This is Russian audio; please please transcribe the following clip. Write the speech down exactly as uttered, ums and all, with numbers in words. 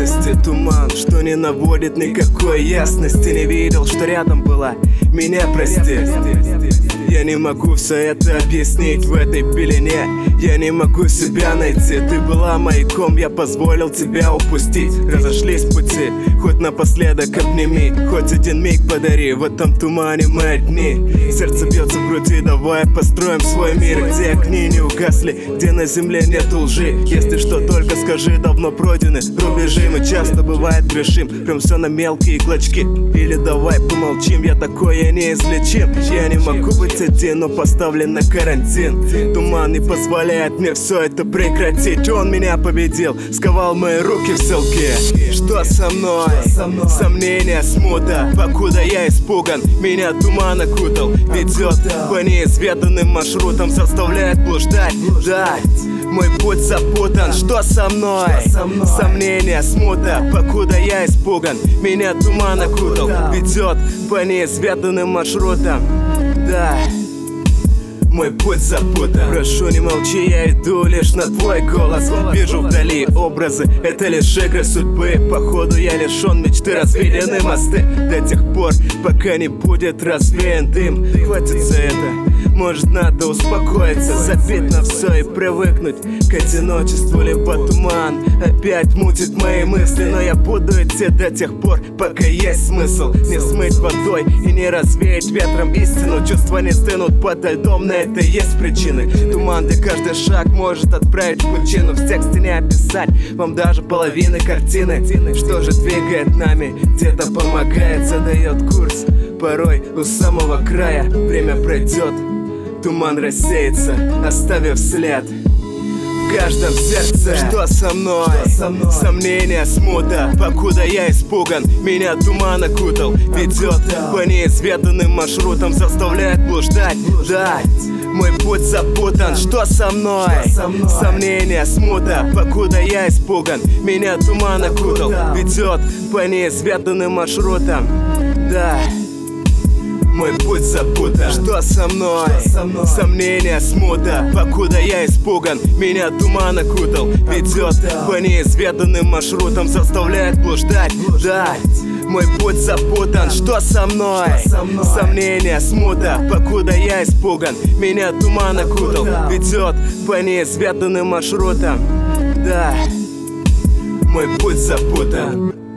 реальности туман, что не наводит никакой ясности. Не видел, что рядом была, меня прости. Я не могу все это объяснить в этой пелене. Я не могу себя найти. Ты была маяком, я позволил тебя упустить. Разошлись пути, хоть напоследок обними. Хоть один миг подари, в этом тумане мы одни. Сердце бьется в груди, давай построим свой мир, где огни не угасли, где на земле нет лжи. Если что, только скажи, давно пройдены рубежи. Мы часто бывает грешим, прям все на мелкие клочки. Или давай помолчим, я такое неизлечим. Я не могу быть один, но поставлен на карантин. Туман не позволяет мне все это прекратить. Он меня победил, сковал мои руки в селке. Что со мной? Сомнения, смута, покуда я испуган. Меня туман окутал, ведет по неизведанным маршрутам, заставляет блуждать. Да, мой путь запутан. Что со мной? Сомнения, смута, покуда я испуган. Меня туман окутал, ведет по неизведанным маршрутам. Да, мой путь запутан. Прошу, не молчи, я иду лишь на твой голос. Вижу вдали образы, это лишь игры судьбы. Походу я лишен мечты, развеяны мосты. До тех пор, пока не будет развеян дым. Хватит за это, может надо успокоиться, забить на все и привыкнуть к одиночеству. Либо туман опять мутит мои мысли, но я буду идти до тех пор, пока есть смысл. Не смыть водой и не развеять ветром истину. Чувства не стынут подо льдом, на это есть причины. Туман, где каждый шаг может отправить в пучину. В тексте не описать вам даже половины картины. Что же двигает нами, где-то помогает, задает курс. Порой у самого края время пройдет, туман рассеется, оставив след в каждом сердце. Что со мной? Сомнения, смута, покуда я испуган. Меня туман окутал, ведет по неизведанным маршрутам, заставляет блуждать. Да, мой путь запутан. Что со мной? Сомнения, смута, покуда я испуган. Меня туман окутал, ведет по неизведанным маршрутам. Да, мой путь запутан. Что со мной? Сомнения, смута, покуда я испуган. Меня туман окутал, ведет по неизведанным маршрутам, заставляет блуждать. Да, мой путь запутан. Что со мной? Сомнения, смута, покуда я испуган. Меня туман окутал, ведет по неизведанным маршрутам. Да, мой путь запутан.